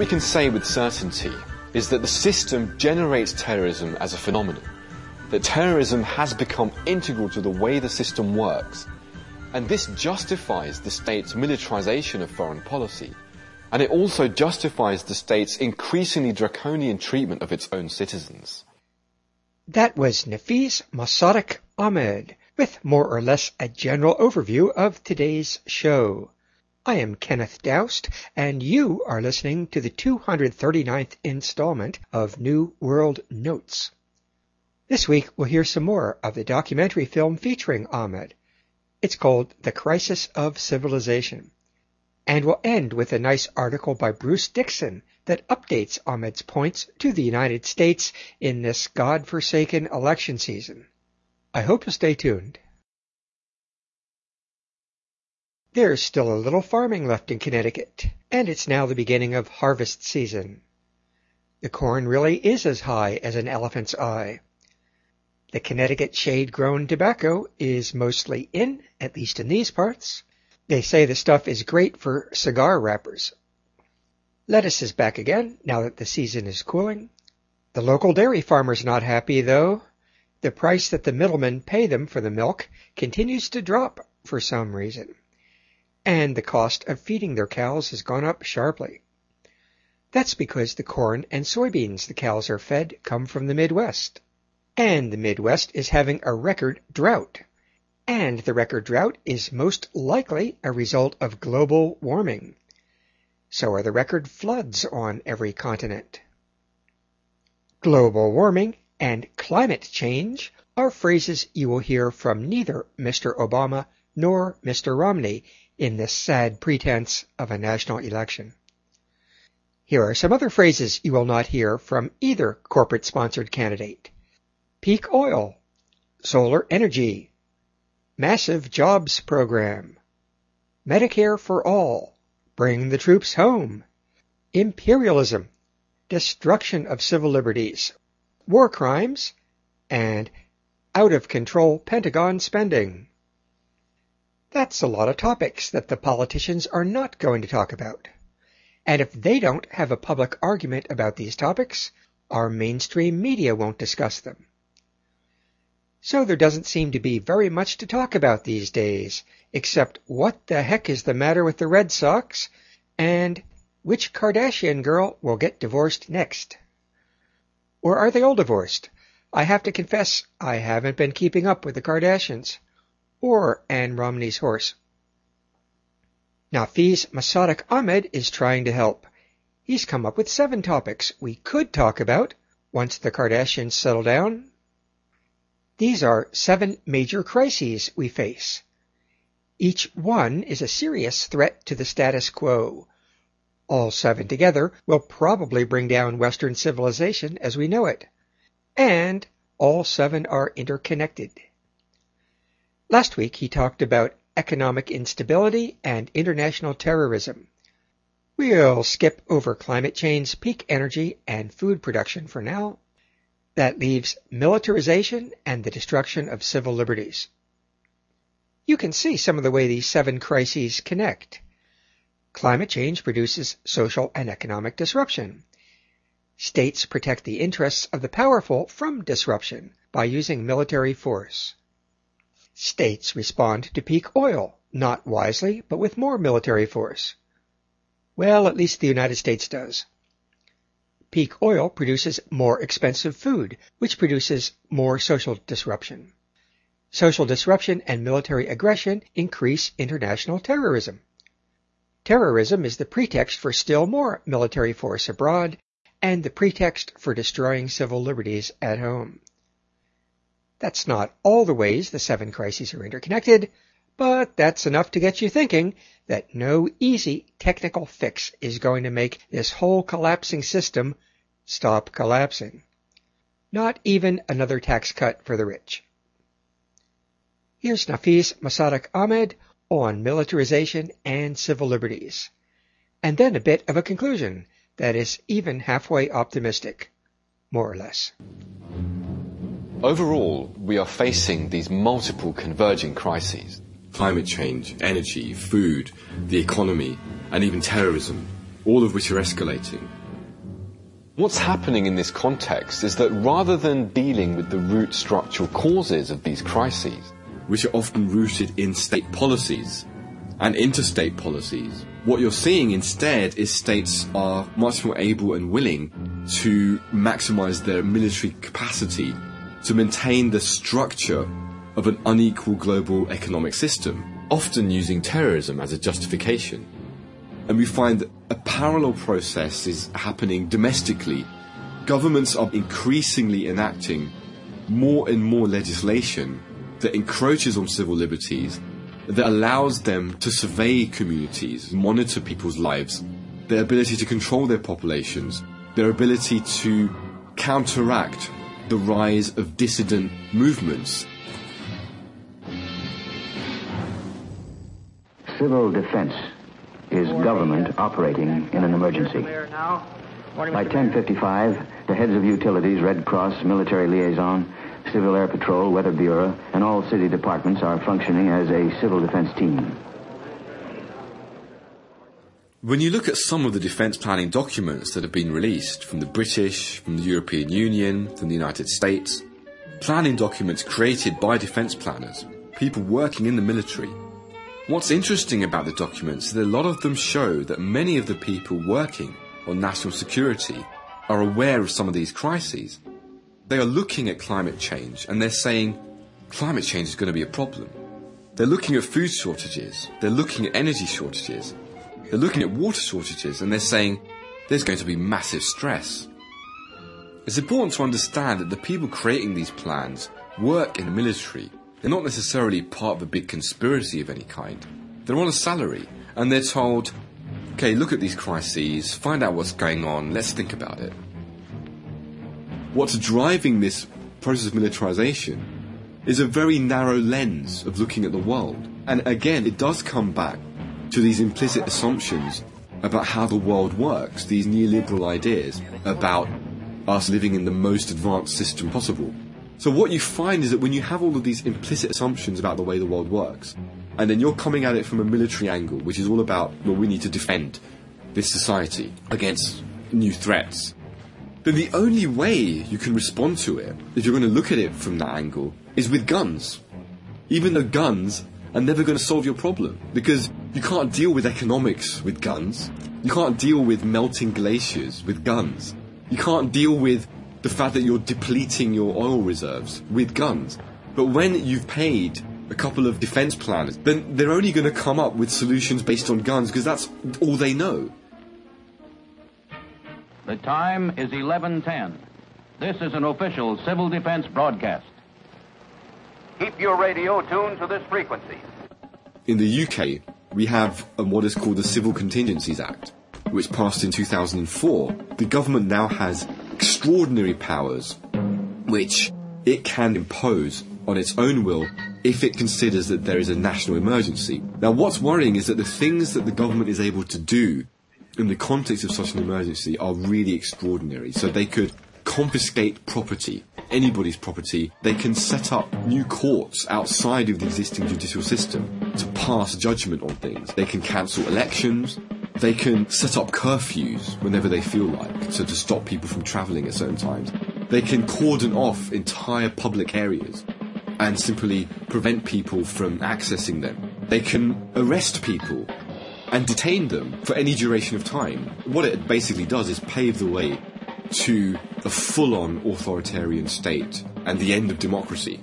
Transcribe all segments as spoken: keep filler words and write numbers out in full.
we can say with certainty is that the system generates terrorism as a phenomenon, that terrorism has become integral to the way the system works, and this justifies the state's militarization of foreign policy, and it also justifies the state's increasingly draconian treatment of its own citizens. That was Nafeez Mossadegh Ahmed with more or less a general overview of today's show. I am Kenneth Doust, and you are listening to the two hundred thirty-ninth installment of New World Notes. This week we'll hear some more of the documentary film featuring Ahmed. It's called The Crisis of Civilization. And we'll end with a nice article by Bruce Dixon that updates Ahmed's points to the United States in this God-forsaken election season. I hope you'll stay tuned. There's still a little farming left in Connecticut, and it's now the beginning of harvest season. The corn really is as high as an elephant's eye. The Connecticut shade-grown tobacco is mostly in, at least in these parts. They say the stuff is great for cigar wrappers. Lettuce is back again, now that the season is cooling. The local dairy farmer's not happy, though. The price that the middlemen pay them for the milk continues to drop for some reason. And the cost of feeding their cows has gone up sharply. That's because the corn and soybeans the cows are fed come from the Midwest. And the Midwest is having a record drought. And the record drought is most likely a result of global warming. So are the record floods on every continent. Global warming and climate change are phrases you will hear from neither Mister Obama nor Mister Romney in this sad pretense of a national election. Here are some other phrases you will not hear from either corporate-sponsored candidate. Peak oil, solar energy, massive jobs program, Medicare for all, bring the troops home, imperialism, destruction of civil liberties, war crimes, and out-of-control Pentagon spending. That's a lot of topics that the politicians are not going to talk about. And if they don't have a public argument about these topics, our mainstream media won't discuss them. So there doesn't seem to be very much to talk about these days, except what the heck is the matter with the Red Sox, and which Kardashian girl will get divorced next. Or are they all divorced? I have to confess, I haven't been keeping up with the Kardashians. Or Ann Romney's horse. Nafeez Mossadegh Ahmed is trying to help. He's come up with seven topics we could talk about once the Kardashians settle down. These are seven major crises we face. Each one is a serious threat to the status quo. All seven together will probably bring down Western civilization as we know it. And all seven are interconnected. Last week he talked about economic instability and international terrorism. We'll skip over climate change, peak energy, and food production for now. That leaves militarization and the destruction of civil liberties. You can see some of the way these seven crises connect. Climate change produces social and economic disruption. States protect the interests of the powerful from disruption by using military force. States respond to peak oil, not wisely, but with more military force. Well, at least the United States does. Peak oil produces more expensive food, which produces more social disruption. Social disruption and military aggression increase international terrorism. Terrorism is the pretext for still more military force abroad, and the pretext for destroying civil liberties at home. That's not all the ways the seven crises are interconnected, but that's enough to get you thinking that no easy technical fix is going to make this whole collapsing system stop collapsing. Not even another tax cut for the rich. Here's Nafeez Mossadegh Ahmed on militarization and civil liberties. And then a bit of a conclusion that is even halfway optimistic, more or less. Overall, we are facing these multiple converging crises. Climate change, energy, food, the economy, and even terrorism. all of which are escalating. What's happening in this context is that rather than dealing with the root structural causes of these crises, which are often rooted in state policies and interstate policies, what you're seeing instead is states are much more able and willing to maximize their military capacity to maintain the structure of an unequal global economic system, often using terrorism as a justification. And we find that a parallel process is happening domestically. Governments are increasingly enacting more and more legislation that encroaches on civil liberties, that allows them to survey communities, monitor people's lives, their ability to control their populations, their ability to counteract the rise of dissident movements. Civil defense is government operating in an emergency. By ten fifty-five, the heads of utilities, Red Cross, military liaison, Civil Air Patrol, Weather Bureau, and all city departments are functioning as a civil defense team. When you look at some of the defence planning documents that have been released from the British, from the European Union, from the United States, planning documents created by defence planners, people working in the military, what's interesting about the documents is that a lot of them show that many of the people working on national security are aware of some of these crises. They are looking at climate change and they're saying climate change is going to be a problem. They're looking at food shortages, they're looking at energy shortages, they're looking at water shortages, and they're saying there's going to be massive stress. It's important to understand that the people creating these plans work in the military. They're not necessarily part of a big conspiracy of any kind. They're on a salary and they're told, okay, look at these crises, find out what's going on, let's think about it. What's driving this process of militarization is a very narrow lens of looking at the world. And again, it does come back to these implicit assumptions about how the world works, these neoliberal ideas about us living in the most advanced system possible. So what you find is that when you have all of these implicit assumptions about the way the world works, and then you're coming at it from a military angle, which is all about, well, we need to defend this society against new threats, then the only way you can respond to it, if you're going to look at it from that angle, is with guns. Even though guns are never going to solve your problem, because you can't deal with economics with guns. You can't deal with melting glaciers with guns. You can't deal with the fact that you're depleting your oil reserves with guns. But when you've paid a couple of defense planners, then they're only going to come up with solutions based on guns because that's all they know. The time is eleven ten. This is an official civil defense broadcast. Keep your radio tuned to this frequency. In the U K, we have what is called the Civil Contingencies Act, which passed in two thousand four. The government now has extraordinary powers which it can impose on its own will if it considers that there is a national emergency. Now, what's worrying is that the things that the government is able to do in the context of such an emergency are really extraordinary. So they could confiscate property, anybody's property. They can set up new courts outside of the existing judicial system to pass judgment on things. They can cancel elections. They can set up curfews whenever they feel like, so to stop people from travelling at certain times. They can cordon off entire public areas and simply prevent people from accessing them. They can arrest people and detain them for any duration of time. What it basically does is pave the way to a full-on authoritarian state and the end of democracy.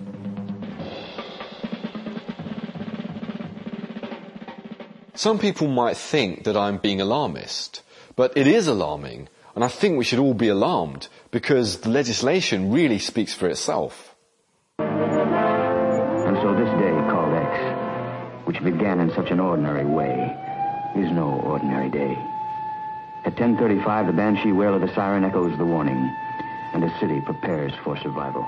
Some people might think that I'm being alarmist, but it is alarming, and I think we should all be alarmed because the legislation really speaks for itself. And so this day called X, which began in such an ordinary way, is no ordinary day. At ten thirty-five, the banshee wail of the siren echoes the warning, and the city prepares for survival.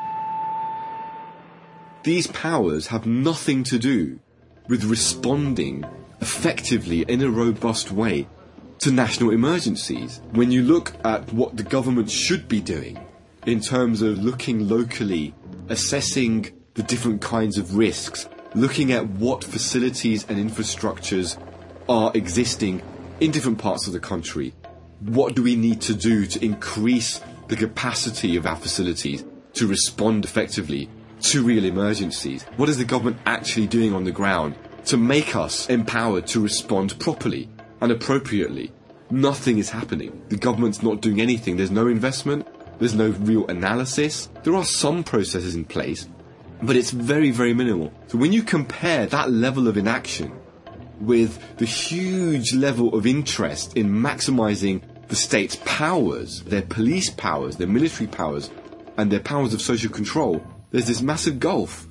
These powers have nothing to do with responding effectively in a robust way to national emergencies. When you look at what the government should be doing in terms of looking locally, assessing the different kinds of risks, looking at what facilities and infrastructures are existing in different parts of the country. What do we need to do to increase the capacity of our facilities to respond effectively to real emergencies? What is the government actually doing on the ground to make us empowered to respond properly and appropriately? Nothing is happening. The government's not doing anything. There's no investment. There's no real analysis. There are some processes in place, but it's very, very minimal. So when you compare that level of inaction with the huge level of interest in maximizing the state's powers, their police powers, their military powers, and their powers of social control, there's this massive gulf.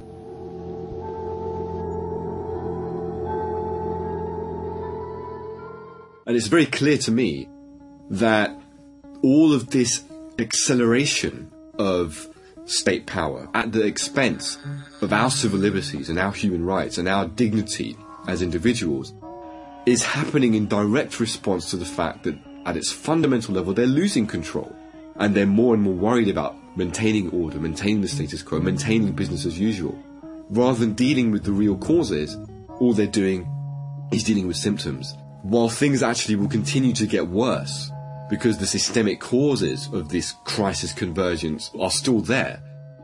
And it's very clear to me that all of this acceleration of state power at the expense of our civil liberties and our human rights and our dignity as individuals is happening in direct response to the fact that at its fundamental level they're losing control, and they're more and more worried about maintaining order, maintaining the status quo, maintaining business as usual. Rather than dealing with the real causes, all they're doing is dealing with symptoms, while things actually will continue to get worse because the systemic causes of this crisis convergence are still there.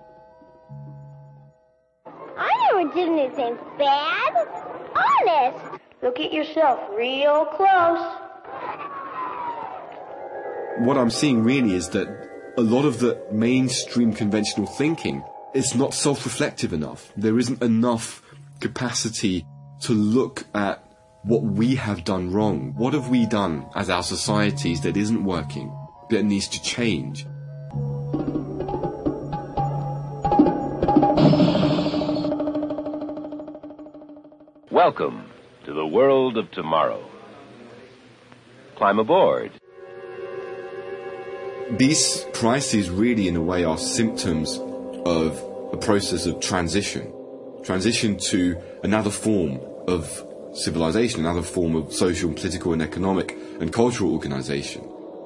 I never did anything bad. Honest. Look at yourself real close. What I'm seeing really is that a lot of the mainstream conventional thinking is not self-reflective enough. There isn't enough capacity to look at what we have done wrong. What have we done as our societies that isn't working, that needs to change? Welcome to the world of tomorrow. Climb aboard. These crises really, in a way, are symptoms of a process of transition. Transition to another form of civilization, another form of social, political and economic and cultural organization.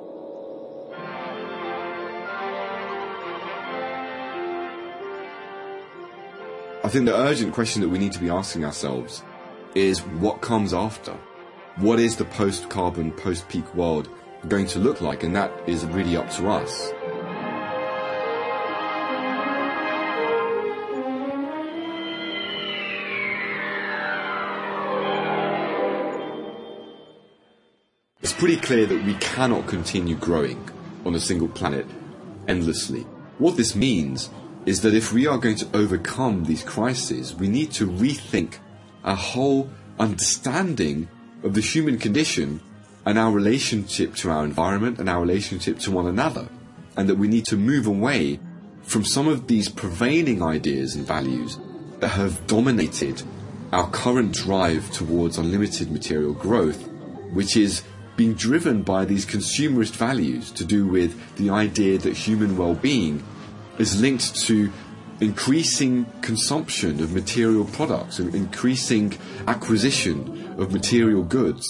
I think the urgent question that we need to be asking ourselves is what comes after? What is the post-carbon, post-peak world going to look like? And that is really up to us. It's pretty clear that we cannot continue growing on a single planet endlessly. What this means is that if we are going to overcome these crises, we need to rethink our whole understanding of the human condition and our relationship to our environment and our relationship to one another. And that we need to move away from some of these prevailing ideas and values that have dominated our current drive towards unlimited material growth, which is being driven by these consumerist values to do with the idea that human well-being is linked to increasing consumption of material products and increasing acquisition of material goods.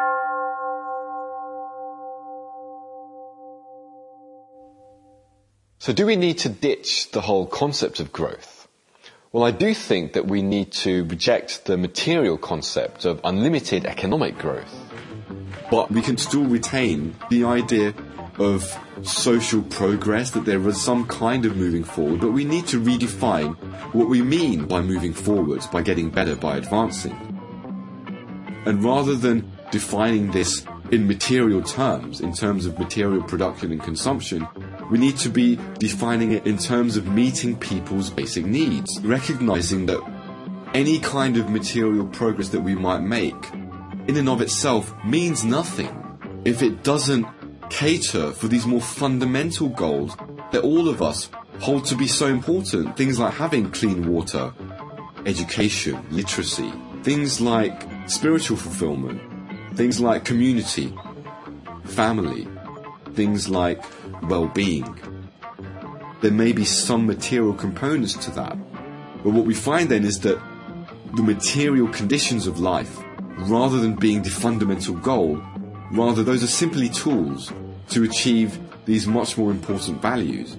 So do we need to ditch the whole concept of growth? Well, I do think that we need to reject the material concept of unlimited economic growth. But we can still retain the idea of social progress, that there is some kind of moving forward, but we need to redefine what we mean by moving forwards, by getting better, by advancing. And rather than defining this in material terms, in terms of material production and consumption, we need to be defining it in terms of meeting people's basic needs, recognizing that any kind of material progress that we might make in and of itself means nothing if it doesn't cater for these more fundamental goals that all of us hold to be so important. Things like having clean water, education, literacy, things like spiritual fulfillment, things like community, family, things like well-being. There may be some material components to that, but what we find then is that the material conditions of life, rather than being the fundamental goal, rather those are simply tools to achieve these much more important values.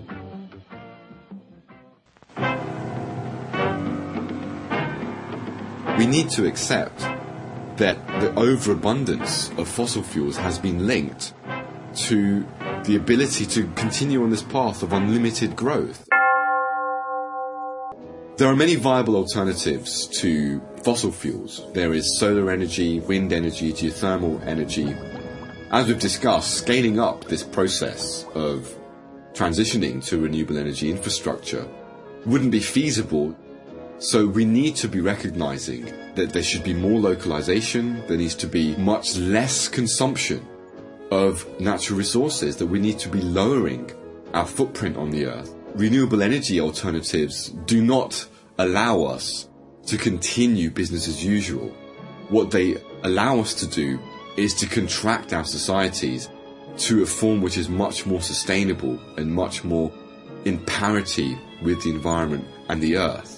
We need to accept that the overabundance of fossil fuels has been linked to the ability to continue on this path of unlimited growth. There are many viable alternatives to fossil fuels. There is solar energy, wind energy, geothermal energy. As we've discussed, scaling up this process of transitioning to renewable energy infrastructure wouldn't be feasible. So we need to be recognizing that there should be more localization, there needs to be much less consumption of natural resources, that we need to be lowering our footprint on the earth. Renewable energy alternatives do not allow us to continue business as usual. What they allow us to do is to contract our societies to a form which is much more sustainable and much more in parity with the environment and the earth.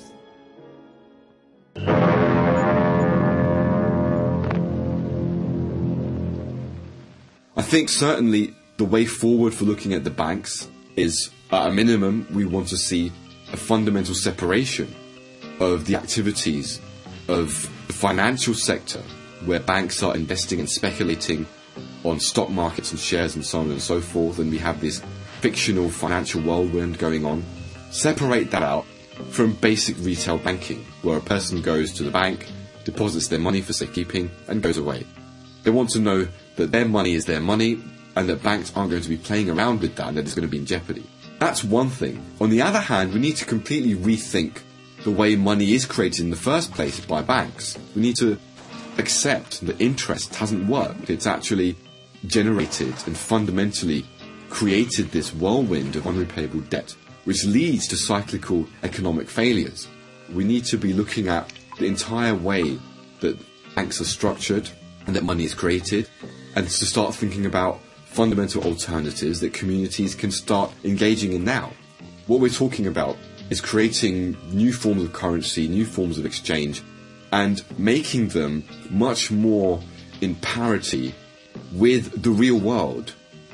I think certainly the way forward for looking at the banks is, at a minimum, we want to see a fundamental separation of the activities of the financial sector, where banks are investing and speculating on stock markets and shares and so on and so forth, and we have this fictional financial whirlwind going on. Separate that out from basic retail banking, where a person goes to the bank, deposits their money for safekeeping, and goes away. They want to know that their money is their money, and that banks aren't going to be playing around with that, and that it's going to be in jeopardy. That's one thing. On the other hand, we need to completely rethink the way money is created in the first place by banks. We need to accept that interest hasn't worked. It's actually generated and fundamentally created this whirlwind of unrepayable debt, which leads to cyclical economic failures. We need to be looking at the entire way that banks are structured and that money is created, and to start thinking about fundamental alternatives that communities can start engaging in now. What we're talking about is creating new forms of currency, new forms of exchange, and making them much more in parity with the real world.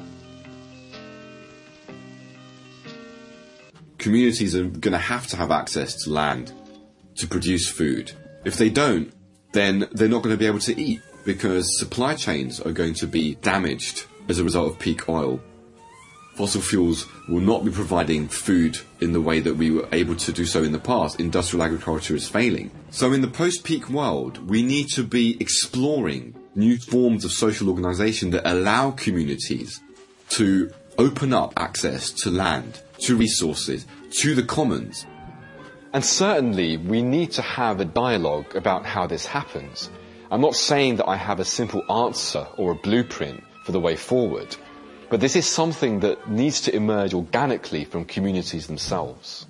Communities are going to have to have access to land to produce food. If they don't, then they're not going to be able to eat, because supply chains are going to be damaged as a result of peak oil. Fossil fuels will not be providing food in the way that we were able to do so in the past. Industrial agriculture is failing. So in the post-peak world, we need to be exploring new forms of social organization that allow communities to open up access to land, to resources, to the commons. And certainly we need to have a dialogue about how this happens. I'm not saying that I have a simple answer or a blueprint for the way forward, but this is something that needs to emerge organically from communities themselves.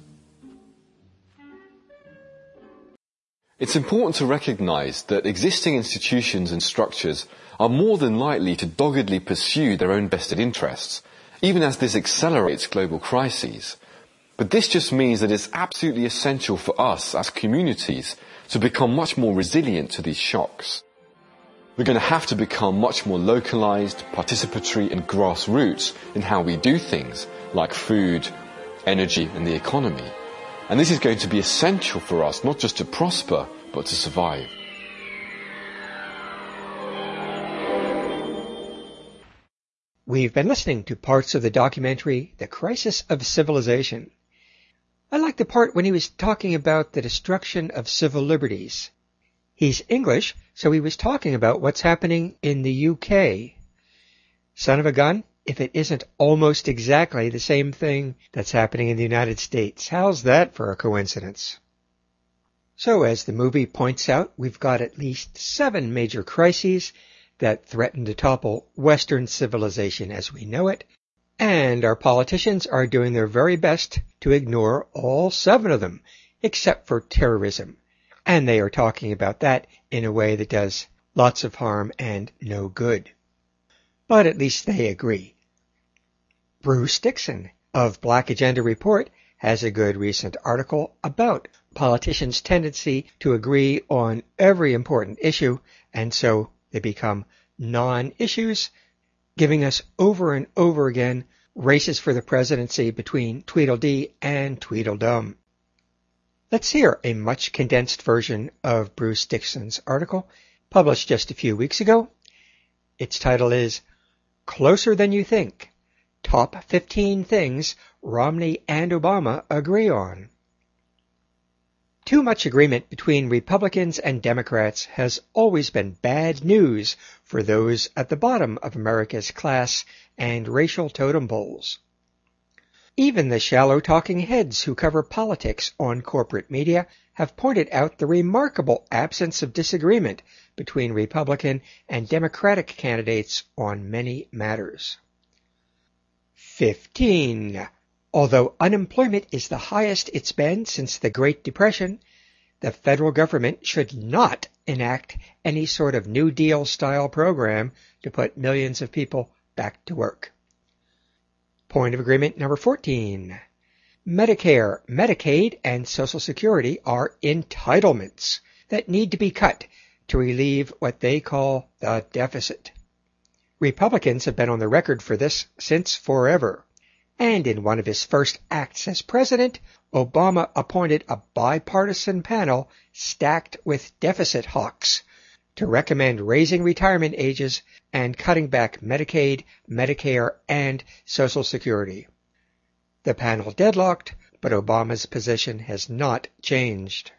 It's important to recognize that existing institutions and structures are more than likely to doggedly pursue their own vested interests, even as this accelerates global crises. But this just means that it's absolutely essential for us as communities to become much more resilient to these shocks. We're going to have to become much more localized, participatory and grassroots in how we do things like food, energy and the economy. And this is going to be essential for us not just to prosper, but to survive. We've been listening to parts of the documentary The Crisis of Civilization. I like the part when he was talking about the destruction of civil liberties. He's English, so he was talking about what's happening in the U K. Son of a gun, if it isn't almost exactly the same thing that's happening in the United States. How's that for a coincidence? So as the movie points out, we've got at least seven major crises that threaten to topple Western civilization as we know it, and our politicians are doing their very best to ignore all seven of them, except for terrorism. And they are talking about that in a way that does lots of harm and no good. But at least they agree. Bruce Dixon of Black Agenda Report has a good recent article about politicians' tendency to agree on every important issue, and so they become non-issues, giving us over and over again races for the presidency between Tweedledee and Tweedledum. Let's hear a much condensed version of Bruce Dixon's article, published just a few weeks ago. Its title is Closer Than You Think, Top fifteen Things Romney and Obama Agree On. Too much agreement between Republicans and Democrats has always been bad news for those at the bottom of America's class and racial totem poles. Even the shallow talking heads who cover politics on corporate media have pointed out the remarkable absence of disagreement between Republican and Democratic candidates on many matters. fifteen. Although unemployment is the highest it's been since the Great Depression, the federal government should not enact any sort of New Deal-style program to put millions of people back to work. Point of agreement number fourteen. Medicare, Medicaid, and Social Security are entitlements that need to be cut to relieve what they call the deficit. Republicans have been on the record for this since forever. And in one of his first acts as president, Obama appointed a bipartisan panel stacked with deficit hawks to recommend raising retirement ages and cutting back Medicaid, Medicare, and Social Security. The panel deadlocked, but Obama's position has not changed.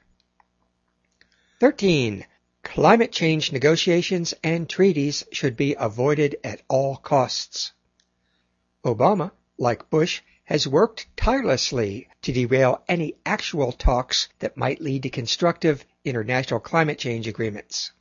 thirteen. Climate change negotiations and treaties should be avoided at all costs. Obama, like Bush, has worked tirelessly to derail any actual talks that might lead to constructive international climate change agreements.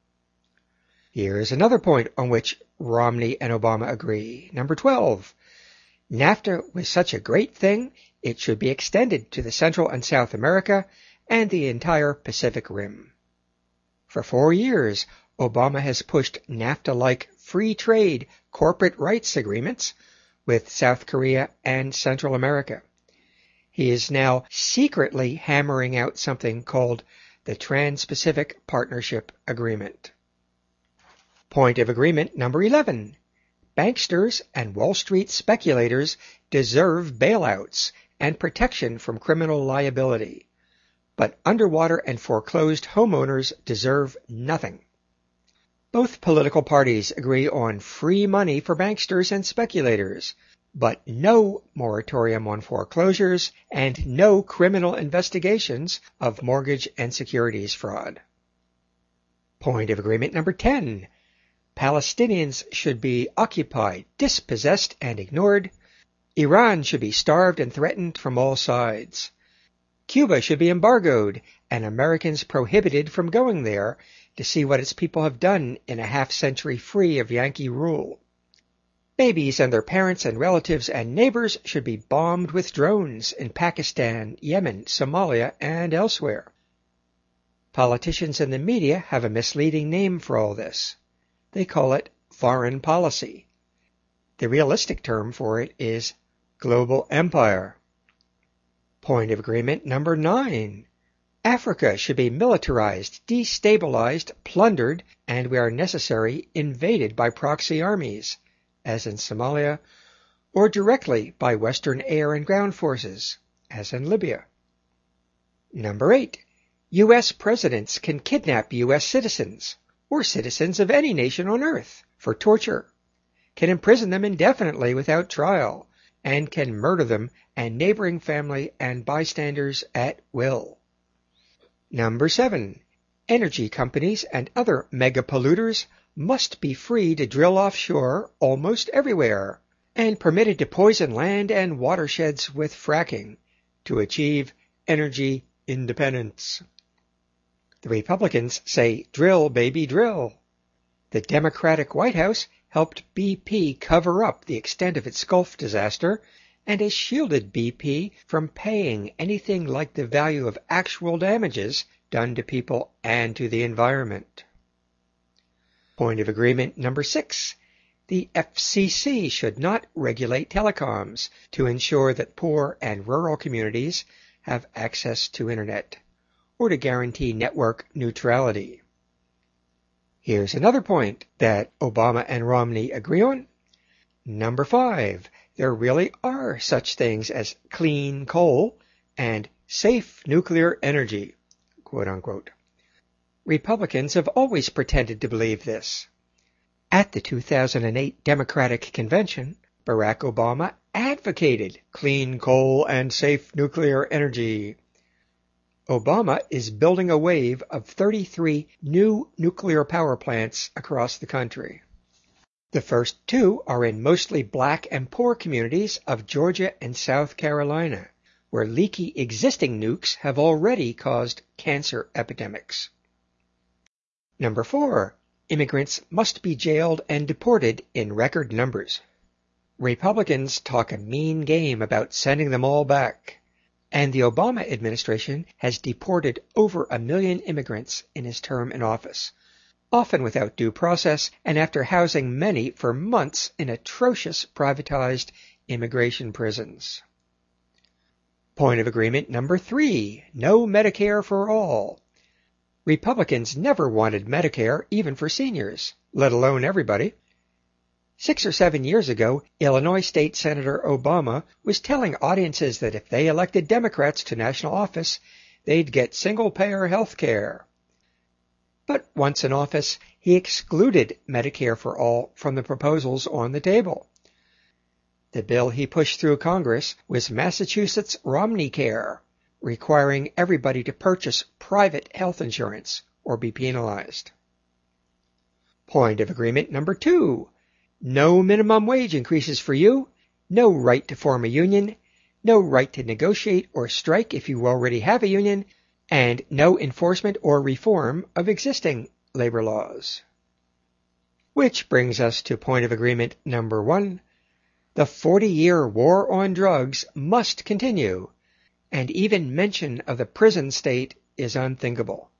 Here is another point on which Romney and Obama agree. Number twelve. NAFTA was such a great thing, it should be extended to the Central and South America and the entire Pacific Rim. For four years, Obama has pushed NAFTA-like free trade corporate rights agreements with South Korea and Central America. He is now secretly hammering out something called the Trans-Pacific Partnership Agreement. Point of agreement number eleven. Banksters and Wall Street speculators deserve bailouts and protection from criminal liability, but underwater and foreclosed homeowners deserve nothing. Both political parties agree on free money for banksters and speculators, but no moratorium on foreclosures and no criminal investigations of mortgage and securities fraud. Point of agreement number ten. Palestinians should be occupied, dispossessed, and ignored. Iran should be starved and threatened from all sides. Cuba should be embargoed and Americans prohibited from going there to see what its people have done in a half-century free of Yankee rule. Babies and their parents and relatives and neighbors should be bombed with drones in Pakistan, Yemen, Somalia, and elsewhere. Politicians and the media have a misleading name for all this. They call it foreign policy. The realistic term for it is global empire. Point of agreement number nine. Africa should be militarized, destabilized, plundered, and where necessary, invaded by proxy armies, as in Somalia, or directly by Western air and ground forces, as in Libya. Number eight. U S presidents can kidnap U S citizens, or citizens of any nation on earth, for torture, can imprison them indefinitely without trial, and can murder them and neighboring family and bystanders at will. Number seven. Energy companies and other mega-polluters must be free to drill offshore almost everywhere, and permitted to poison land and watersheds with fracking to achieve energy independence. The Republicans say, drill, baby, drill. The Democratic White House helped B P cover up the extent of its Gulf disaster and has shielded B P from paying anything like the value of actual damages done to people and to the environment. Point of agreement number six. The F C C should not regulate telecoms to ensure that poor and rural communities have access to Internet, or to guarantee network neutrality. Here's another point that Obama and Romney agree on. Number five. There really are such things as clean coal and safe nuclear energy, quote unquote. Republicans have always pretended to believe this. At the two thousand eight Democratic Convention, Barack Obama advocated clean coal and safe nuclear energy. Obama is building a wave of thirty-three new nuclear power plants across the country. The first two are in mostly black and poor communities of Georgia and South Carolina, where leaky existing nukes have already caused cancer epidemics. Number four, immigrants must be jailed and deported in record numbers. Republicans talk a mean game about sending them all back, and the Obama administration has deported over a million immigrants in his term in office, often without due process and after housing many for months in atrocious privatized immigration prisons. Point of agreement number three, no Medicare for all. Republicans never wanted Medicare even for seniors, let alone everybody. Six or seven years ago, Illinois State Senator Obama was telling audiences that if they elected Democrats to national office, they'd get single-payer health care. But once in office, he excluded Medicare for all from the proposals on the table. The bill he pushed through Congress was Massachusetts Romneycare, requiring everybody to purchase private health insurance or be penalized. Point of agreement number two. No minimum wage increases for you, no right to form a union, no right to negotiate or strike if you already have a union, and no enforcement or reform of existing labor laws. Which brings us to point of agreement number one. The forty-year war on drugs must continue, and even mention of the prison state is unthinkable.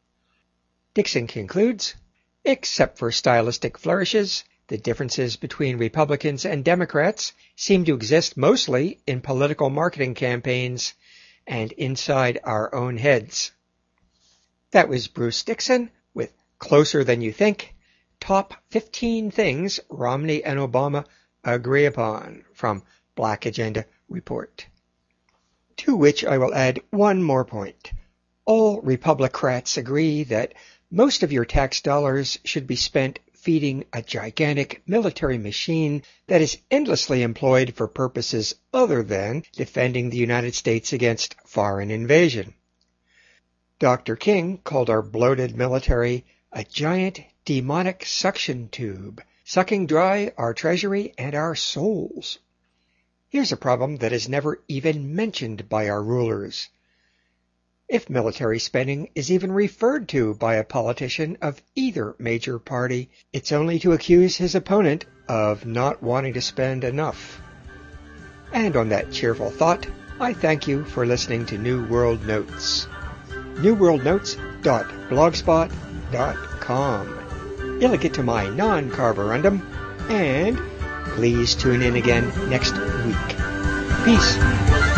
Dixon concludes, except for stylistic flourishes, the differences between Republicans and Democrats seem to exist mostly in political marketing campaigns and inside our own heads. That was Bruce Dixon with Closer Than You Think, Top fifteen Things Romney and Obama Agree Upon from Black Agenda Report. To which I will add one more point. All Republicrats agree that most of your tax dollars should be spent feeding a gigantic military machine that is endlessly employed for purposes other than defending the United States against foreign invasion. Doctor King called our bloated military a giant demonic suction tube, sucking dry our treasury and our souls. Here's a problem that is never even mentioned by our rulers. If military spending is even referred to by a politician of either major party, it's only to accuse his opponent of not wanting to spend enough. And on that cheerful thought, I thank you for listening to New World Notes. new world notes dot blogspot dot com. Illicit to my non-carborundum, and please tune in again next week. Peace.